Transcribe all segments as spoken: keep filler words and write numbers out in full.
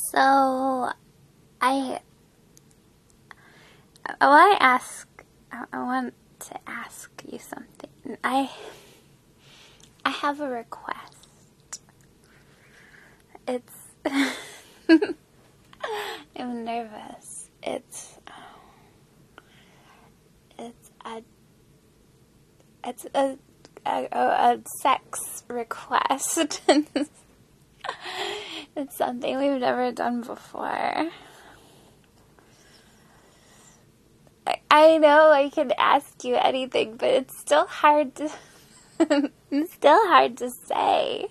So, I, I want to ask, I want to ask you something. I, I have a request. It's, I'm nervous. It's, it's a, it's a, a, a sex request. It's something we've never done before. I, I know I can ask you anything, but it's still hard to, it's still hard to say.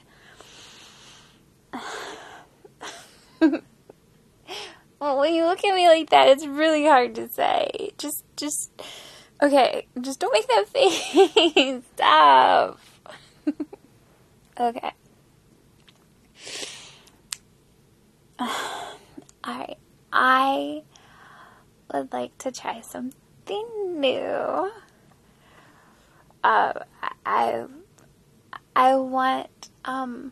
Well, when you look at me like that, it's really hard to say. Just, just, okay, just don't make that face. Stop. Okay. Alright, I would like to try something new. Uh, I, I want, um,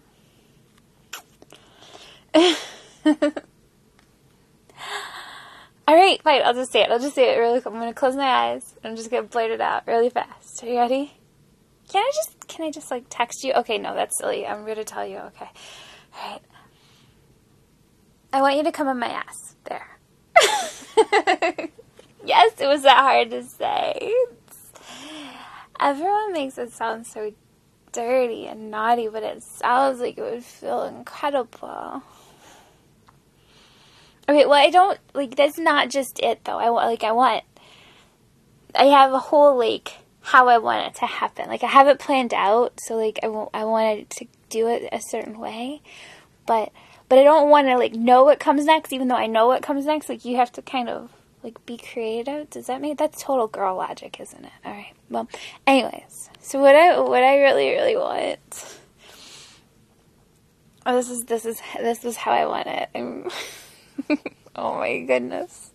alright, fine, I'll just say it, I'll just say it really quick. I'm gonna close my eyes, and I'm just gonna blurt it out really fast. Are you ready? Can I just, can I just, like, text you? Okay, no, that's silly, I'm gonna tell you, okay. Alright. I want you to come on my ass. There. Yes, it was that hard to say. It's, everyone makes it sound so dirty and naughty, but it sounds like it would feel incredible. Okay, well, I don't, like, that's not just it, though. I want, like, I want, I have a whole, like, how I want it to happen. Like, I have it planned out, so, like, I, I wanted to do it a certain way, but... But I don't want to, like, know what comes next, even though I know what comes next. Like, you have to kind of, like, be creative. Does that make... That's total girl logic, isn't it? Alright. Well, anyways. So what I, what I really, really want... Oh, this is, this is, this is how I want it. I'm, oh my goodness.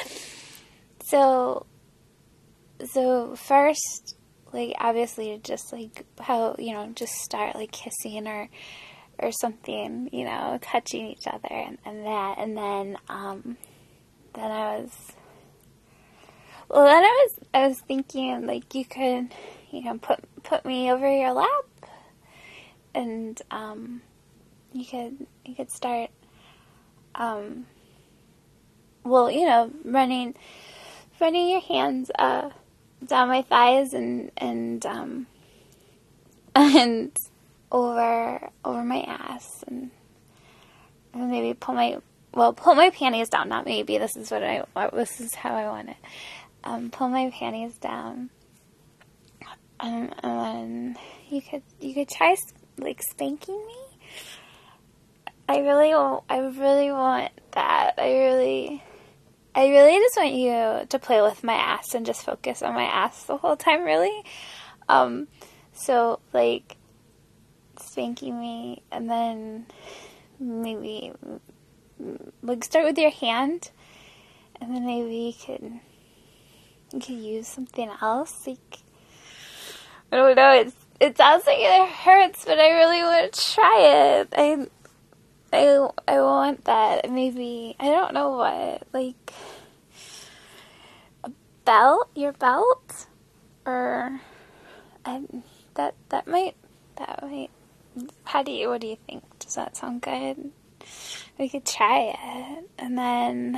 So, so first, like, obviously, just, like, how, you know, just start, like, kissing or... or something, you know, touching each other and, and that, and then, um, then I was, well, then I was, I was thinking, like, you could, you know, put, put me over your lap, and, um, you could, you could start, um, well, you know, running, running your hands, uh, down my thighs and, and, um, and, over over my ass, and, and maybe pull my well pull my panties down. Not maybe. This is what I this is how I want it. Um, pull my panties down, um, and then you could you could try like spanking me. I really want I really want that. I really I really just want you to play with my ass and just focus on my ass the whole time. Really, um, so like. Spanking me, and then maybe like start with your hand, and then maybe you could you could use something else. Like, I don't know. It's it sounds like it hurts, but I really want to try it. I I I want that. Maybe I don't know what, like a belt, your belt, or I that that might that might. How do you, what do you think? Does that sound good? We could try it. And then,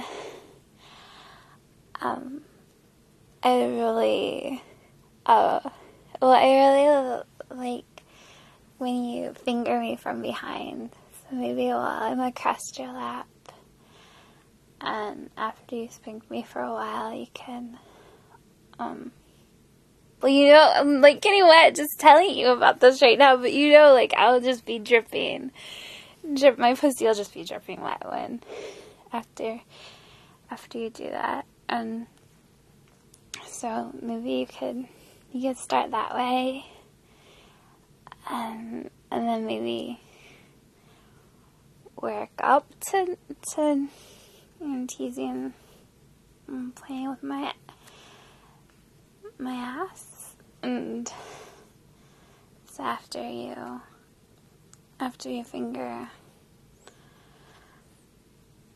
um, I really, uh, well, I really like when you finger me from behind. So maybe while I'm across your lap, and after you spank me for a while, you can, um, well, you know, I'm like getting wet just telling you about this right now, but you know, like, I'll just be dripping. Drip, my pussy will just be dripping wet when, after, after you do that. And so maybe you could, you could start that way. And, and then maybe work up to, to, you know, teasing and playing with my, my ass. And so after you, after you finger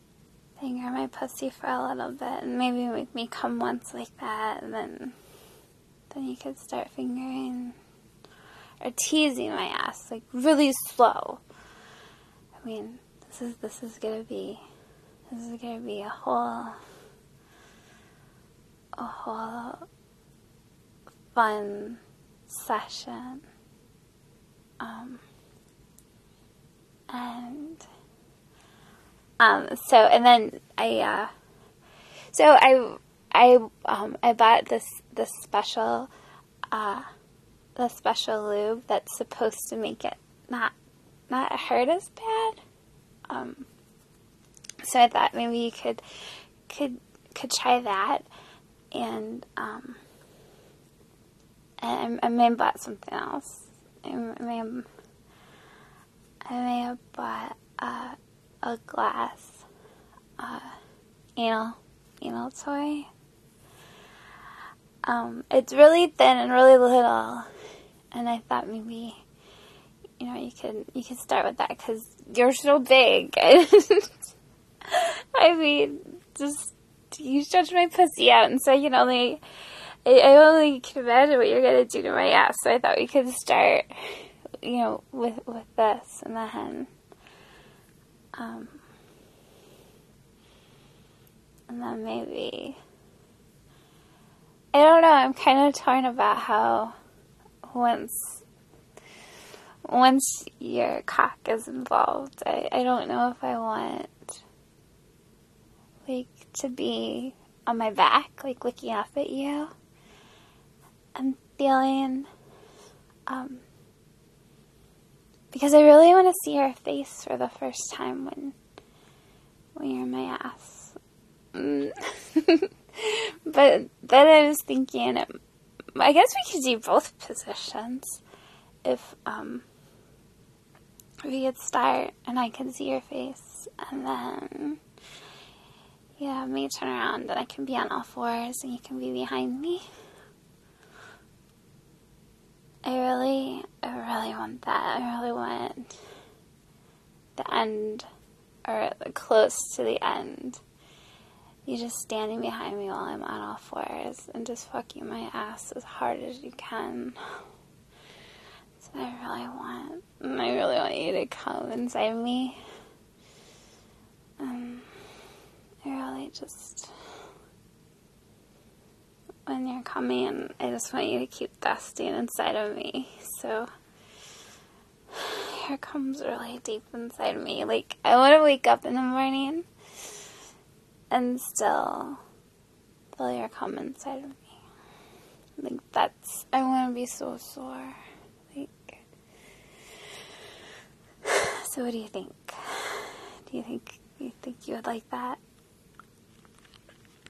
finger my pussy for a little bit and maybe make me come once like that, and then then you could start fingering or teasing my ass, like really slow. I mean, this is this is gonna be this is gonna be a whole a whole fun session. Um and um so and then I uh so I I um I bought this this special uh the special lube that's supposed to make it not not hurt as bad. Um, so I thought maybe you could could could try that, and um, and I may have bought something else. I may have, I may have bought uh, a glass uh, anal anal toy. Um, it's really thin and really little, and I thought maybe, you know, you could you could start with that because you're so big. I mean, just you stretch my pussy out, and so you can only I, I only can imagine what you're gonna do to my ass. So I thought we could start, you know, with with this, and then um, and then maybe I don't know. I'm kind of torn about how once. Once your cock is involved, I, I don't know if I want, like, to be on my back, like, looking up at you and feeling, um, because I really want to see your face for the first time when, when you're in my ass. Mm. But then I was thinking, I guess we could do both positions if, um, we could start and I can see your face, and then yeah, me turn around and I can be on all fours and you can be behind me. I really, I really want that. I really want the end, or close to the end. You just standing behind me while I'm on all fours and just fucking my ass as hard as you can. I really want, I really want you to come inside me. Um, I really just, when you're coming, I just want you to keep dusting inside of me. So, here comes really deep inside me. Like, I want to wake up in the morning and still feel your cum inside of me. Like, that's, I want to be so sore. So what do you think? Do you think you think you would like that?